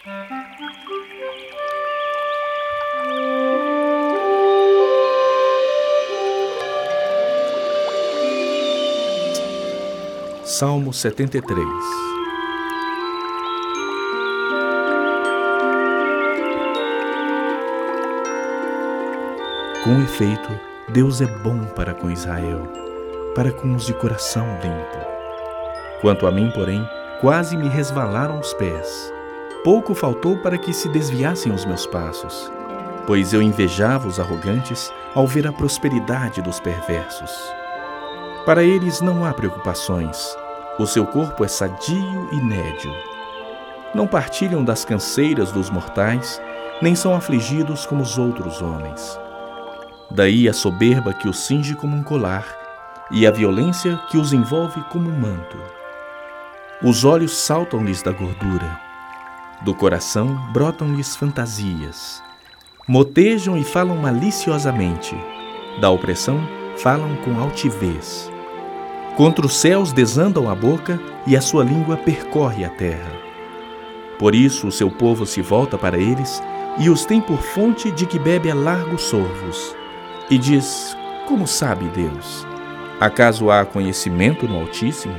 Salmo 73. Com efeito, Deus é bom para com Israel, para com os de coração limpo. Quanto a mim, porém, quase me resvalaram os pés. Pouco faltou para que se desviassem os meus passos, pois eu invejava os arrogantes ao ver a prosperidade dos perversos. Para eles não há preocupações, o seu corpo é sadio e nédio. Não partilham das canseiras dos mortais, nem são afligidos como os outros homens. Daí a soberba que os cinge como um colar, e a violência que os envolve como um manto. Os olhos saltam-lhes da gordura, do coração brotam-lhes fantasias. Motejam e falam maliciosamente, da opressão falam com altivez. Contra os céus desandam a boca e a sua língua percorre a terra. Por isso o seu povo se volta para eles e os tem por fonte de que bebe a largos sorvos. E diz: como sabe Deus? Acaso há conhecimento no Altíssimo?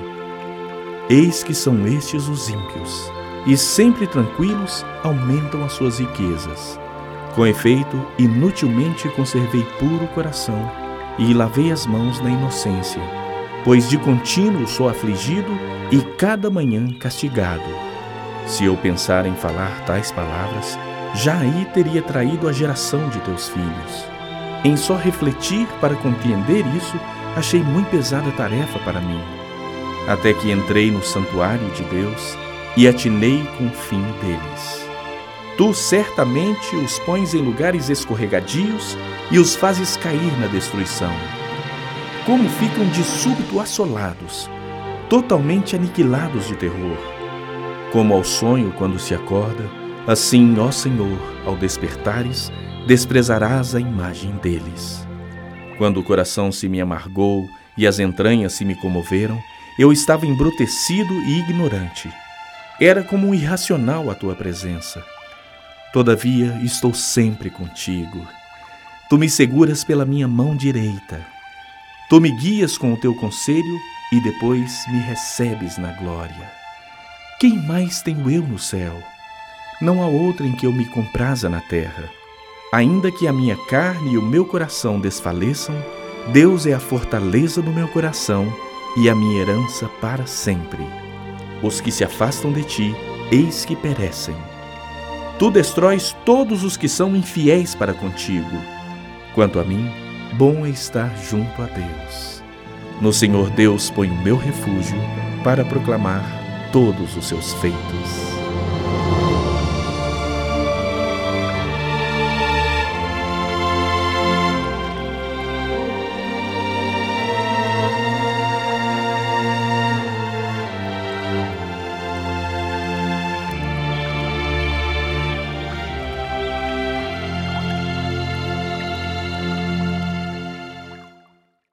Eis que são estes os ímpios, e sempre tranquilos aumentam as suas riquezas. Com efeito, inutilmente conservei puro o coração e lavei as mãos na inocência, pois de contínuo sou afligido e cada manhã castigado. Se eu pensar em falar tais palavras, já aí teria traído a geração de teus filhos. Em só refletir para compreender isso, achei muito pesada a tarefa para mim, até que entrei no santuário de Deus e atinei com o fim deles. Tu certamente os pões em lugares escorregadios e os fazes cair na destruição. Como ficam de súbito assolados, totalmente aniquilados de terror. Como ao sonho quando se acorda, assim, ó Senhor, ao despertares, desprezarás a imagem deles. Quando o coração se me amargou e as entranhas se me comoveram, eu estava embrutecido e ignorante. Era como um irracional a tua presença. Todavia, estou sempre contigo. Tu me seguras pela minha mão direita. Tu me guias com o teu conselho e depois me recebes na glória. Quem mais tenho eu no céu? Não há outro em que eu me compraza na terra. Ainda que a minha carne e o meu coração desfaleçam, Deus é a fortaleza do meu coração e a minha herança para sempre. Os que se afastam de ti, eis que perecem. Tu destróis todos os que são infiéis para contigo. Quanto a mim, bom é estar junto a Deus. No Senhor Deus ponho o meu refúgio para proclamar todos os seus feitos.